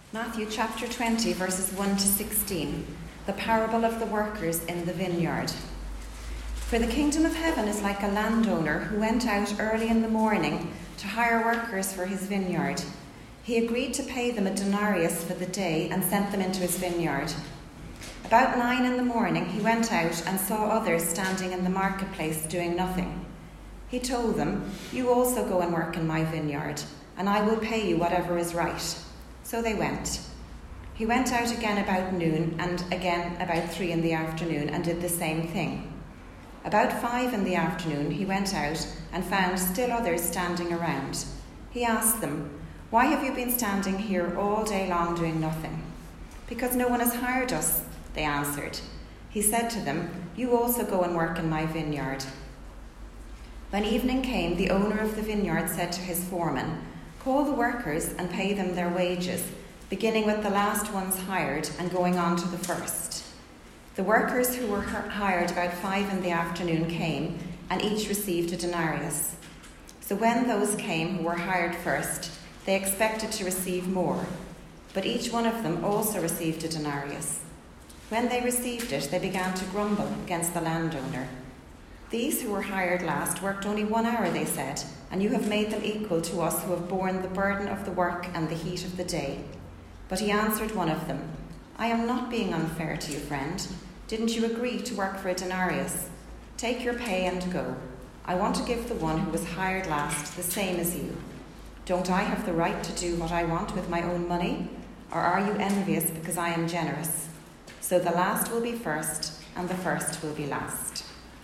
Matthew chapter 20, verses 1 to 16, the parable of the workers in the vineyard. For the kingdom of heaven is like a landowner who went out early in the morning to hire workers for his vineyard. He agreed to pay them a denarius for the day and sent them into his vineyard. About 9 in the morning he went out and saw others standing in the marketplace doing nothing. He told them, "You also go and work in my vineyard, and I will pay you whatever is right." So they went. He went out again about noon and again about 3 in the afternoon and did the same thing. About 5 in the afternoon he went out and found still others standing around. He asked them, "Why have you been standing here all day long doing nothing?" "Because no one has hired us," they answered. He said to them, "You also go and work in my vineyard." When evening came, the owner of the vineyard said to his foreman, "Call the workers and pay them their wages, beginning with the last ones hired and going on to the first." The workers who were hired about 5 in the afternoon came, and each received a denarius. So when those came who were hired first, they expected to receive more, but each one of them also received a denarius. When they received it, they began to grumble against the landowner. "These who were hired last worked only 1 hour," they said, "and you have made them equal to us who have borne the burden of the work and the heat of the day." But he answered one of them, "I am not being unfair to you, friend. Didn't you agree to work for a denarius? Take your pay and go. I want to give the one who was hired last the same as you. Don't I have the right to do what I want with my own money? Or are you envious because I am generous? So the last will be first, and the first will be last."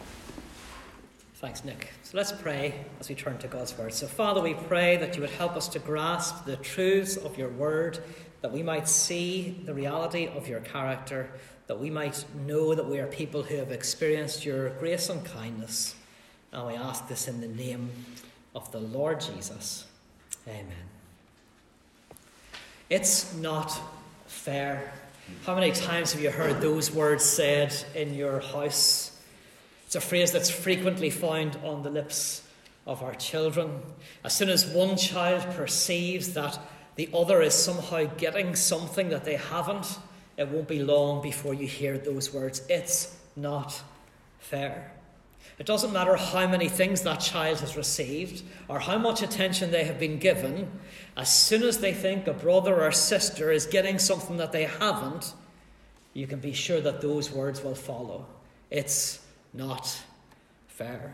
Thanks, Nick. So let's pray as we turn to God's word. So Father, we pray that you would help us to grasp the truths of your word, that we might see the reality of your character, that we might know that we are people who have experienced your grace and kindness. And we ask this in the name of the Lord Jesus. Amen. It's not fair. How many times have you heard those words said in your house? It's a phrase that's frequently found on the lips of our children. As soon as one child perceives that the other is somehow getting something that they haven't, it won't be long before you hear those words. It's not fair. It doesn't matter how many things that child has received or how much attention they have been given. As soon as they think a brother or sister is getting something that they haven't, you can be sure that those words will follow. It's not fair.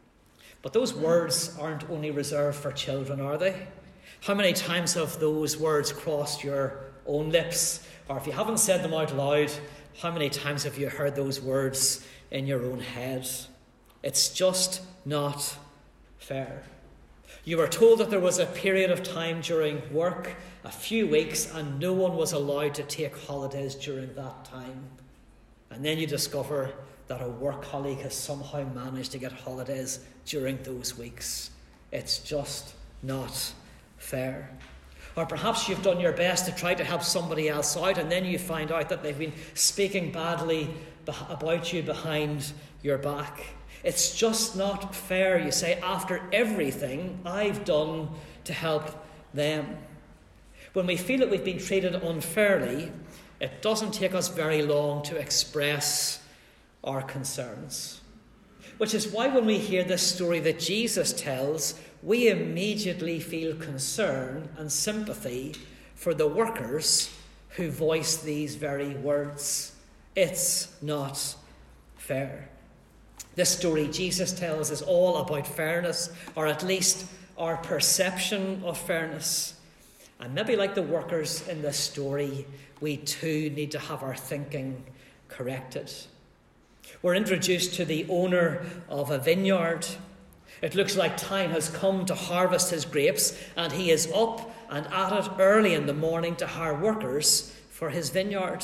But those words aren't only reserved for children, are they? How many times have those words crossed your own lips? Or if you haven't said them out loud, how many times have you heard those words in your own head? It's just not fair. You were told that there was a period of time during work, a few weeks, and no one was allowed to take holidays during that time. And then you discover that a work colleague has somehow managed to get holidays during those weeks. It's just not fair. Or perhaps you've done your best to try to help somebody else out, and then you find out that they've been speaking badly about you behind your back. It's just not fair, you say, after everything I've done to help them. When we feel that we've been treated unfairly, it doesn't take us very long to express our concerns. Which is why when we hear this story that Jesus tells, we immediately feel concern and sympathy for the workers who voice these very words. It's not fair. This story Jesus tells is all about fairness, or at least our perception of fairness. And maybe like the workers in this story, we too need to have our thinking corrected. We're introduced to the owner of a vineyard. It looks like time has come to harvest his grapes, and he is up and at it early in the morning to hire workers for his vineyard.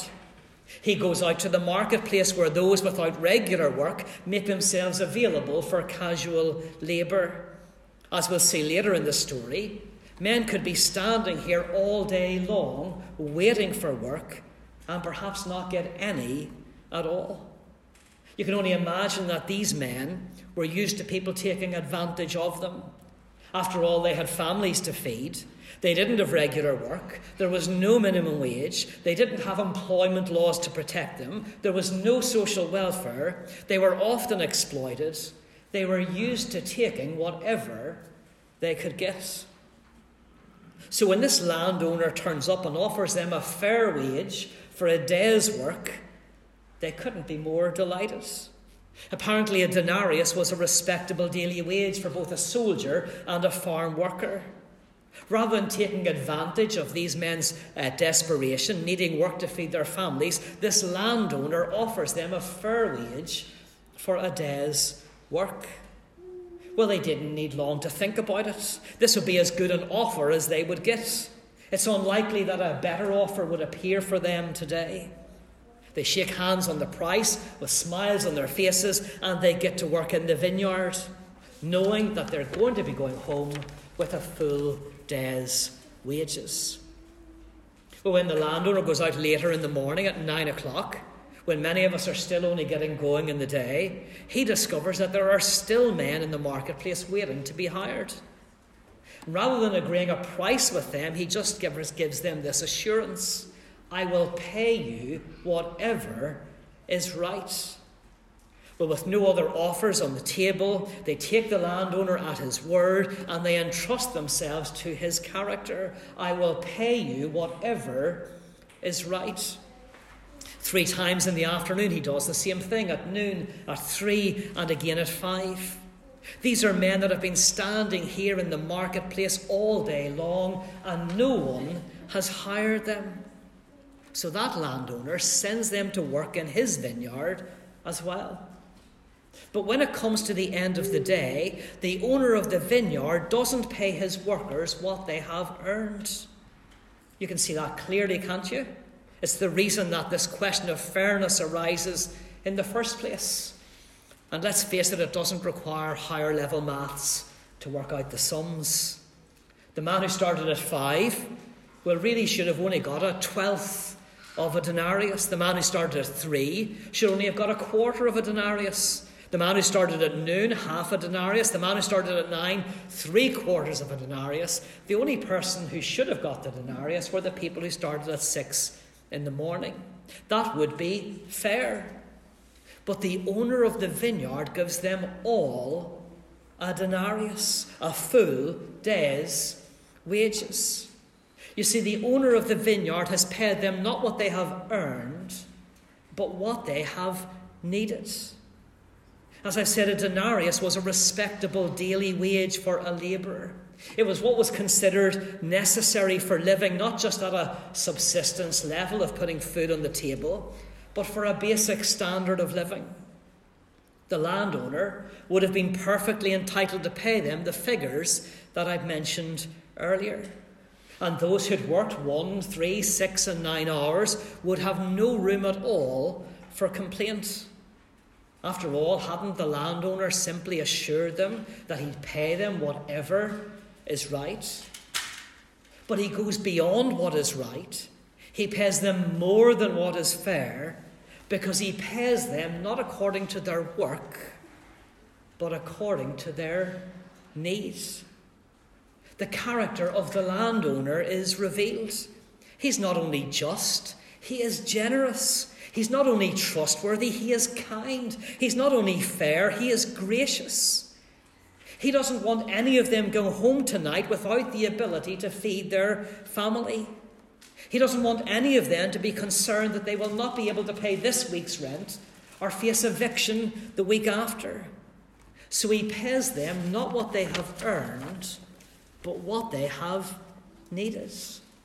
He goes out to the marketplace where those without regular work make themselves available for casual labour. As we'll see later in the story, men could be standing here all day long waiting for work and perhaps not get any at all. You can only imagine that these men were used to people taking advantage of them. After all, they had families to feed. They didn't have regular work. There was no minimum wage. They didn't have employment laws to protect them. There was no social welfare. They were often exploited. They were used to taking whatever they could get. So when this landowner turns up and offers them a fair wage for a day's work, they couldn't be more delighted. Apparently, a denarius was a respectable daily wage for both a soldier and a farm worker. Rather than taking advantage of these men's desperation, needing work to feed their families, this landowner offers them a fair wage for a day's work. Well, they didn't need long to think about it. This would be as good an offer as they would get. It's unlikely that a better offer would appear for them today. They shake hands on the price with smiles on their faces, and they get to work in the vineyard, knowing that they're going to be going home with a full day's wages. But when the landowner goes out later in the morning at 9 o'clock, when many of us are still only getting going in the day, he discovers that there are still men in the marketplace waiting to be hired. Rather than agreeing a price with them, he just gives them this assurance: I will pay you whatever is right. Well, with no other offers on the table, they take the landowner at his word and they entrust themselves to his character. I will pay you whatever is right. 3 times in the afternoon he does the same thing, at noon, at 3, and again at 5. These are men that have been standing here in the marketplace all day long, and no one has hired them. So that landowner sends them to work in his vineyard as well. But when it comes to the end of the day, the owner of the vineyard doesn't pay his workers what they have earned. You can see that clearly, can't you? It's the reason that this question of fairness arises in the first place. And let's face it, it doesn't require higher level maths to work out the sums. The man who started at 5, well, really should have only got a 1/12 of a denarius. The man who started at 3 should only have got a 1/4 of a denarius. The man who started at noon, 1/2 a denarius. The man who started at 9, 3/4 of a denarius. The only person who should have got the denarius were the people who started at 6 in the morning. That would be fair. But the owner of the vineyard gives them all a denarius, a full day's wages. You see, the owner of the vineyard has paid them not what they have earned, but what they have needed. As I've said, a denarius was a respectable daily wage for a labourer. It was what was considered necessary for living, not just at a subsistence level of putting food on the table, but for a basic standard of living. The landowner would have been perfectly entitled to pay them the figures that I've mentioned earlier. And those who'd worked 1, 3, 6 and 9 hours would have no room at all for complaint. After all, hadn't the landowner simply assured them that he'd pay them whatever is right? But he goes beyond what is right. He pays them more than what is fair, because he pays them not according to their work, but according to their needs. The character of the landowner is revealed. He's not only just, he is generous. He's not only trustworthy, he is kind. He's not only fair, he is gracious. He doesn't want any of them going home tonight without the ability to feed their family. He doesn't want any of them to be concerned that they will not be able to pay this week's rent or face eviction the week after. So he pays them not what they have earned, but what they have needed.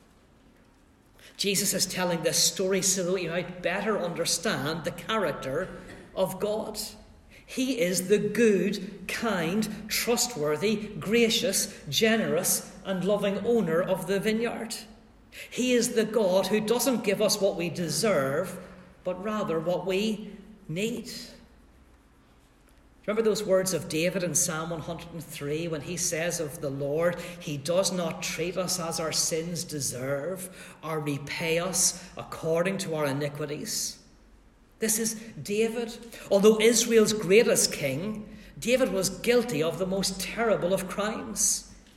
Jesus is telling this story so that you might better understand the character of God. He is the good, kind, trustworthy, gracious, generous, and loving owner of the vineyard. He is the God who doesn't give us what we deserve, but rather what we need. Remember those words of David in Psalm 103 when he says of the Lord, he does not treat us as our sins deserve or repay us according to our iniquities. This is David. Although Israel's greatest king, David was guilty of the most terrible of crimes.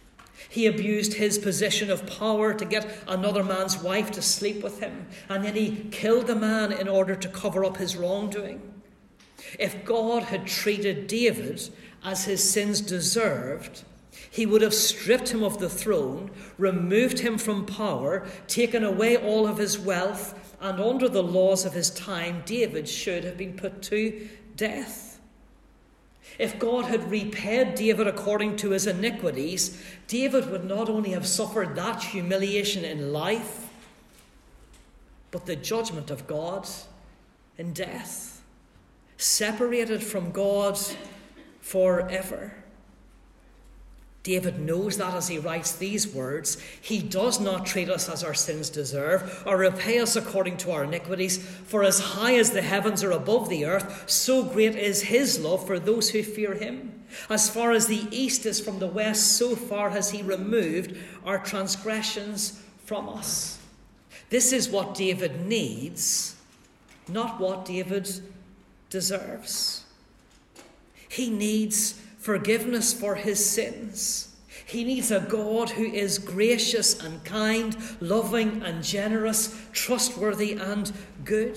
He abused his position of power to get another man's wife to sleep with him, and then he killed the man in order to cover up his wrongdoing. If God had treated David as his sins deserved, he would have stripped him of the throne, removed him from power, taken away all of his wealth, and under the laws of his time, David should have been put to death. If God had repaid David according to his iniquities, David would not only have suffered that humiliation in life, but the judgment of God in death, separated from God forever. David knows that as he writes these words. He does not treat us as our sins deserve, or repay us according to our iniquities. For as high as the heavens are above the earth, so great is his love for those who fear him. As far as the east is from the west, so far has he removed our transgressions from us. This is what David needs, not what David deserves. He needs forgiveness for his sins. He needs a God who is gracious and kind, loving and generous, trustworthy and good.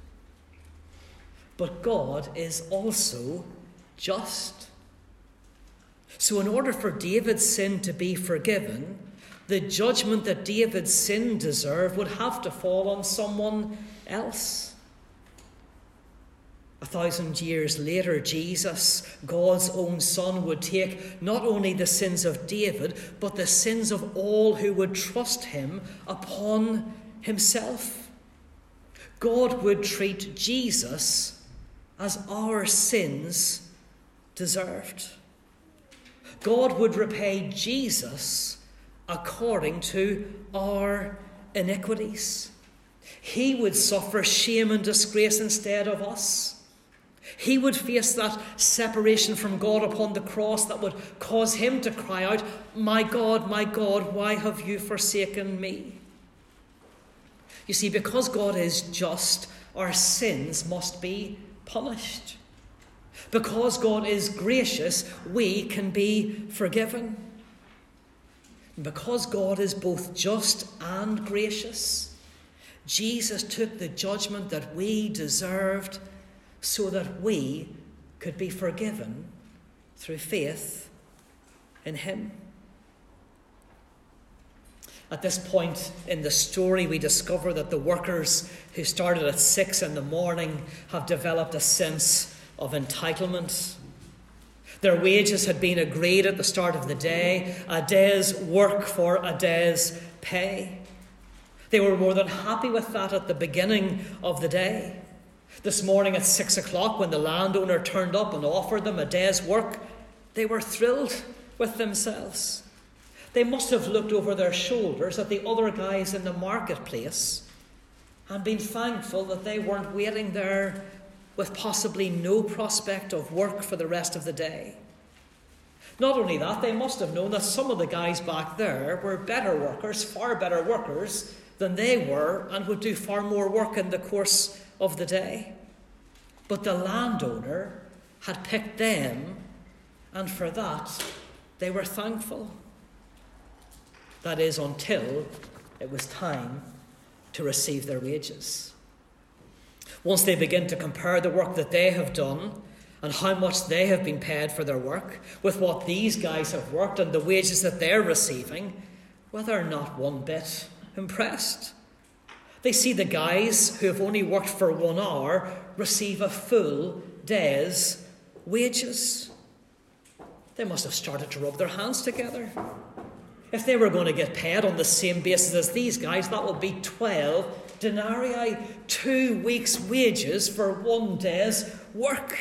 But God is also just. So in order for David's sin to be forgiven, the judgment that David's sin deserved would have to fall on someone else. 1,000 years later, Jesus, God's own Son, would take not only the sins of David, but the sins of all who would trust him upon himself. God would treat Jesus as our sins deserved. God would repay Jesus according to our iniquities. He would suffer shame and disgrace instead of us. He would face that separation from God upon the cross that would cause him to cry out, my God, why have you forsaken me?" You see, because God is just, our sins must be punished. Because God is gracious, we can be forgiven. And because God is both just and gracious, Jesus took the judgment that we deserved so that we could be forgiven through faith in him. At this point in the story, we discover that the workers who started at 6 a.m. have developed a sense of entitlement. Their wages had been agreed at the start of the day, a day's work for a day's pay. They were more than happy with that at the beginning of the day. This morning at 6 o'clock, when the landowner turned up and offered them a day's work, they were thrilled with themselves. They must have looked over their shoulders at the other guys in the marketplace and been thankful that they weren't waiting there with possibly no prospect of work for the rest of the day. Not only that, they must have known that some of the guys back there were better workers, far better workers than they were, and would do far more work in the course of the day. But the landowner had picked them, and for that they were thankful. That is, until it was time to receive their wages. Once they begin to compare the work that they have done and how much they have been paid for their work with what these guys have worked and the wages that they're receiving, well, they're not one bit impressed. They see the guys who have only worked for 1 hour receive a full day's wages. They must have started to rub their hands together. If they were going to get paid on the same basis as these guys, that would be 12 denarii, 2 weeks' wages for 1 day's work.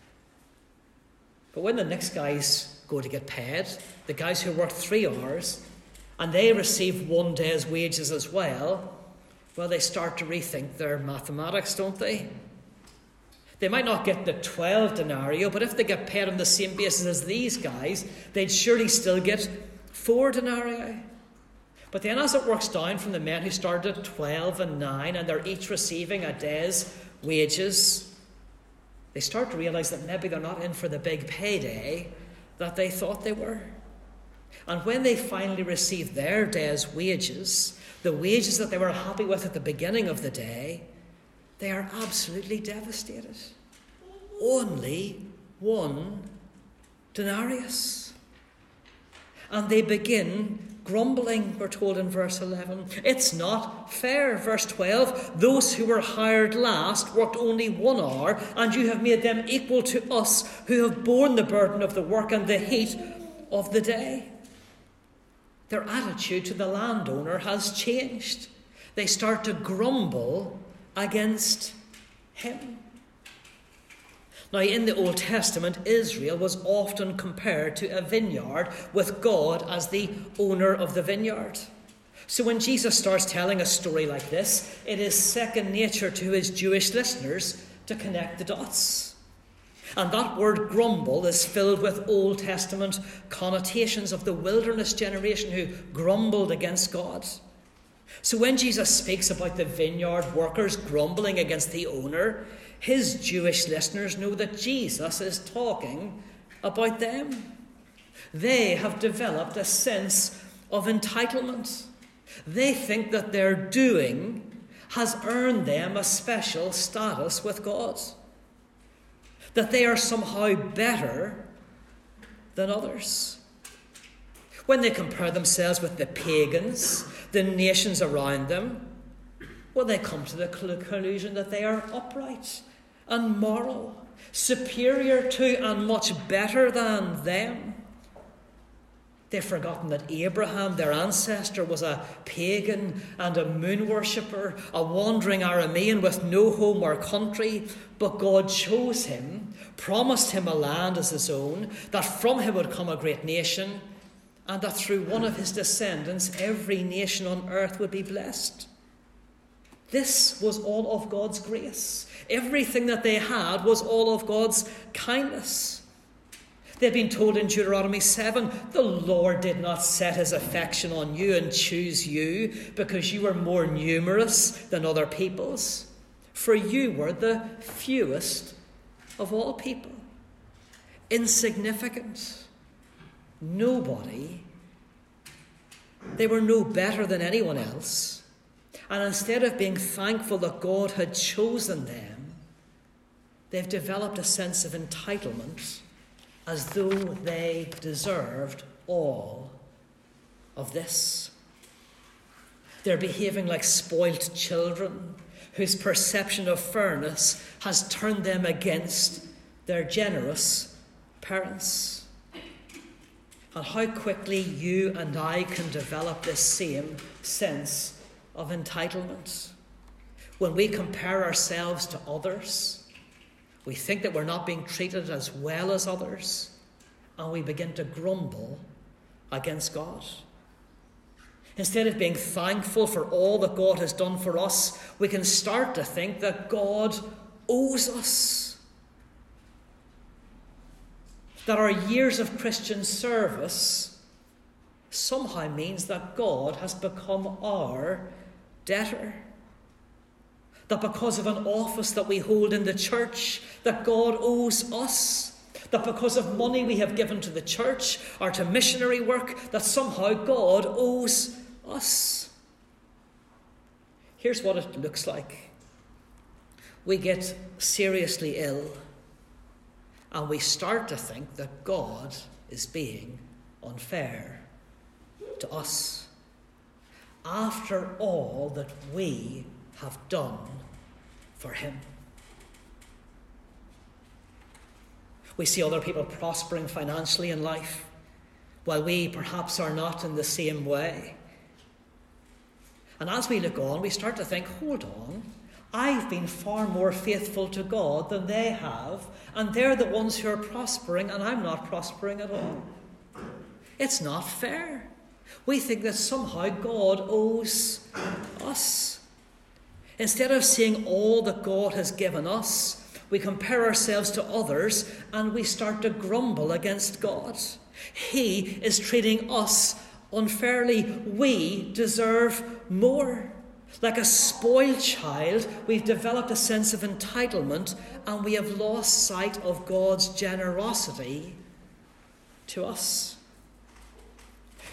But when the next guys go to get paid, the guys who worked 3 hours, and they receive 1 day's wages as well, they start to rethink their mathematics, don't they? They might not get the 12 denarii, but if they get paid on the same basis as these guys, they'd surely still get 4 denarii. But then as it works down from the men who started at 12 and 9, and they're each receiving a day's wages, they start to realise that maybe they're not in for the big payday that they thought they were. And when they finally receive their day's wages, the wages that they were happy with at the beginning of the day, they are absolutely devastated. Only 1 denarius. And they begin grumbling, we're told in verse 11. It's not fair. Verse 12, those who were hired last worked only 1 hour, and you have made them equal to us who have borne the burden of the work and the heat of the day. Their attitude to the landowner has changed. They start to grumble against him. Now, in the Old Testament, Israel was often compared to a vineyard, with God as the owner of the vineyard. So when Jesus starts telling a story like this, it is second nature to his Jewish listeners to connect the dots. And that word grumble is filled with Old Testament connotations of the wilderness generation who grumbled against God. So when Jesus speaks about the vineyard workers grumbling against the owner, his Jewish listeners know that Jesus is talking about them. They have developed a sense of entitlement. They think that their doing has earned them a special status with God, that they are somehow better than others. When they compare themselves with the pagans, the nations around them, well, they come to the conclusion that they are upright and moral, superior to and much better than them. They've forgotten that Abraham, their ancestor, was a pagan and a moon worshipper, a wandering Aramean with no home or country, but God chose him, promised him a land as his own, that from him would come a great nation, and that through one of his descendants every nation on earth would be blessed. This was all of God's grace. Everything that they had was all of God's kindness. They'd been told in Deuteronomy 7, the Lord did not set his affection on you and choose you because you were more numerous than other peoples, for you were the fewest of all people. Insignificant. Nobody. They were no better than anyone else. And instead of being thankful that God had chosen them, they've developed a sense of entitlement as though they deserved all of this. They're behaving like spoilt children whose perception of fairness has turned them against their generous parents. And how quickly you and I can develop this same sense of entitlement. When we compare ourselves to others, we think that we're not being treated as well as others, and we begin to grumble against God. Instead of being thankful for all that God has done for us, we can start to think that God owes us. That our years of Christian service somehow means that God has become our debtor. That because of an office that we hold in the church, that God owes us. That because of money we have given to the church or to missionary work, that somehow God owes us. Here's what it looks like. We get seriously ill, and we start to think that God is being unfair to us after all that we have done for him. We see other people prospering financially in life, while we perhaps are not in the same way. And as we look on, we start to think, hold on, I've been far more faithful to God than they have, and they're the ones who are prospering, and I'm not prospering at all. It's not fair. We think that somehow God owes us. Instead of seeing all that God has given us, we compare ourselves to others and we start to grumble against God. He is treating us unfairly. We deserve more. Like a spoiled child, we've developed a sense of entitlement and we have lost sight of God's generosity to us.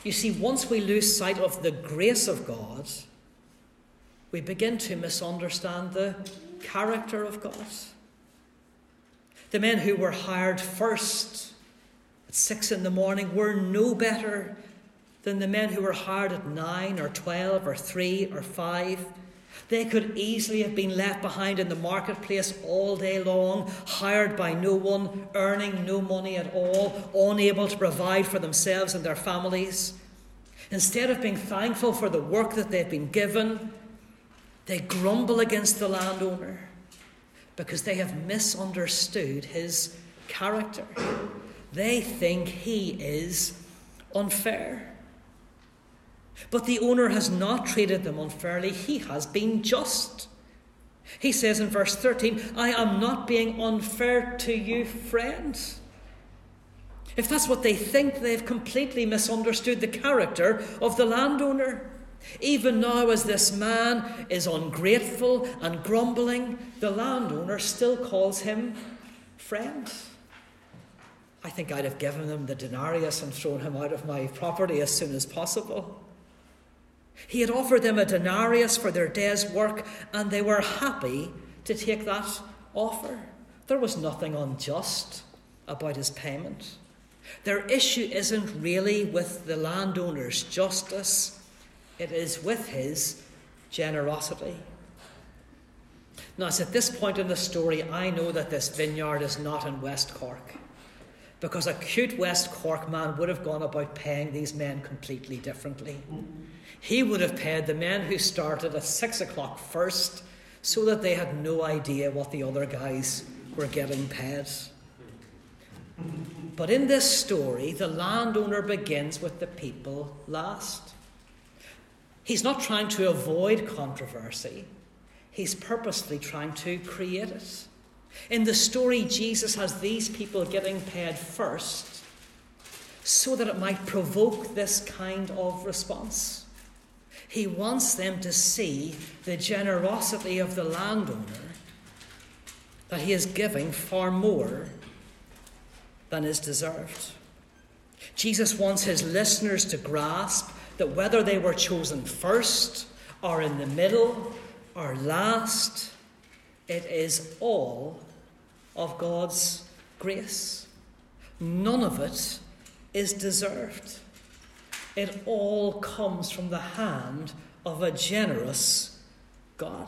You see, once we lose sight of the grace of God, we begin to misunderstand the character of God. The men who were hired first at 6 a.m. were no better than the men who were hired at 9 or 12 or 3 or 5. They could easily have been left behind in the marketplace all day long, hired by no one, earning no money at all, unable to provide for themselves and their families. Instead of being thankful for the work that they've been given, they grumble against the landowner because they have misunderstood his character. They think he is unfair. But the owner has not treated them unfairly. He has been just. He says in verse 13, I am not being unfair to you, friends. If that's what they think, they've completely misunderstood the character of the landowner. Even now, as this man is ungrateful and grumbling, the landowner still calls him friend. I think I'd have given him the denarius and thrown him out of my property as soon as possible. He had offered them a denarius for their day's work, and they were happy to take that offer. There was nothing unjust about his payment. Their issue isn't really with the landowner's justice, it is with his generosity. Now, it's at this point in the story I know that this vineyard is not in West Cork, because a cute West Cork man would have gone about paying these men completely differently. He would have paid the men who started at 6 o'clock first so that they had no idea what the other guys were getting paid. But in this story, the landowner begins with the people last. He's not trying to avoid controversy. He's purposely trying to create it. In the story, Jesus has these people getting paid first so that it might provoke this kind of response. He wants them to see the generosity of the landowner, that he is giving far more than is deserved. Jesus wants his listeners to grasp that whether they were chosen first or in the middle or last, it is all of God's grace. None of it is deserved. It all comes from the hand of a generous God.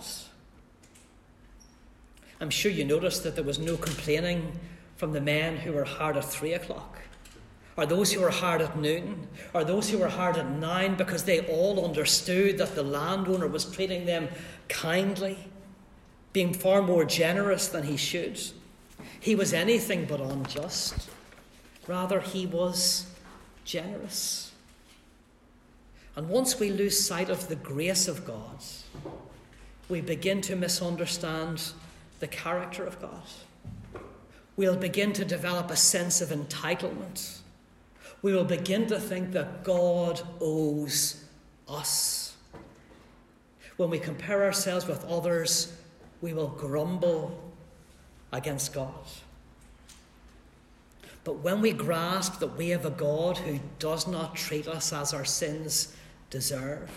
I'm sure you noticed that there was no complaining from the men who were hired at 3 o'clock, or those who were hired at noon, or those who were hired at 9, because they all understood that the landowner was treating them kindly, being far more generous than he should. He was anything but unjust. Rather, he was generous. And once we lose sight of the grace of God, we begin to misunderstand the character of God. We'll begin to develop a sense of entitlement. We will begin to think that God owes us. When we compare ourselves with others, we will grumble against God. But when we grasp that we have a God who does not treat us as our sins deserve,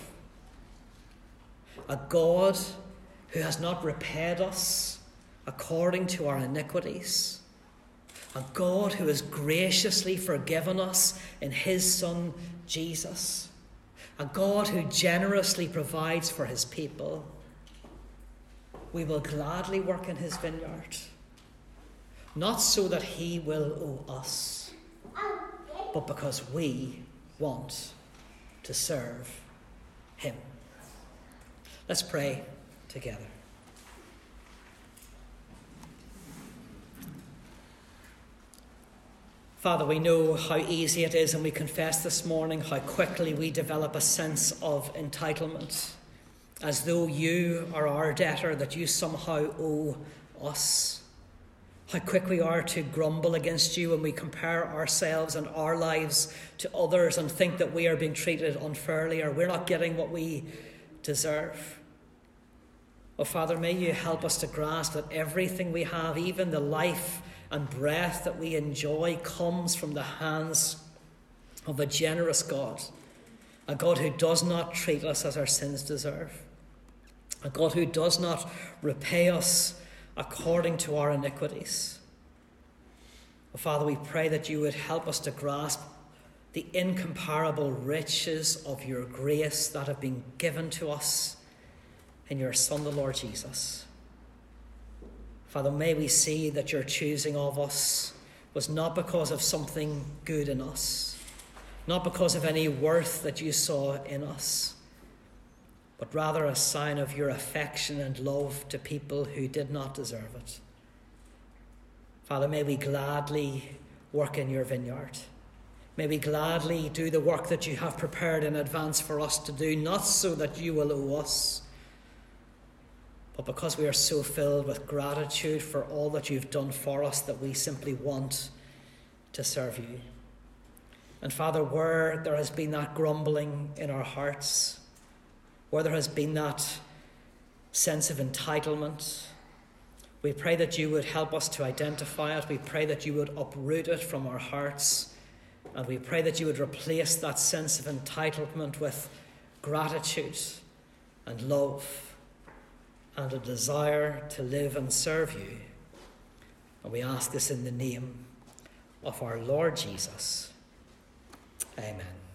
a God who has not repaid us according to our iniquities, a God who has graciously forgiven us in his Son Jesus, a God who generously provides for his people, we will gladly work in his vineyard, not so that he will owe us, but because we want to serve him. Let's pray together. Father, we know how easy it is, and we confess this morning how quickly we develop a sense of entitlement, as though you are our debtor, that you somehow owe us. How quick we are to grumble against you when we compare ourselves and our lives to others and think that we are being treated unfairly or we're not getting what we deserve. Oh, Father, may you help us to grasp that everything we have, even the life and breath that we enjoy, comes from the hands of a generous God. a God who does not treat us as our sins deserve, a God who does not repay us according to our iniquities. Father, we pray that you would help us to grasp the incomparable riches of your grace that have been given to us in your Son, the Lord Jesus. Father, may we see that your choosing of us was not because of something good in us, not because of any worth that you saw in us, but rather a sign of your affection and love to people who did not deserve it. Father, may we gladly work in your vineyard. May we gladly do the work that you have prepared in advance for us to do, not so that you will owe us, but because we are so filled with gratitude for all that you've done for us that we simply want to serve you. And Father, where there has been that grumbling in our hearts, where there has been that sense of entitlement, we pray that you would help us to identify it. We pray that you would uproot it from our hearts. And we pray that you would replace that sense of entitlement with gratitude and love and a desire to live and serve you. And we ask this in the name of our Lord Jesus. Amen.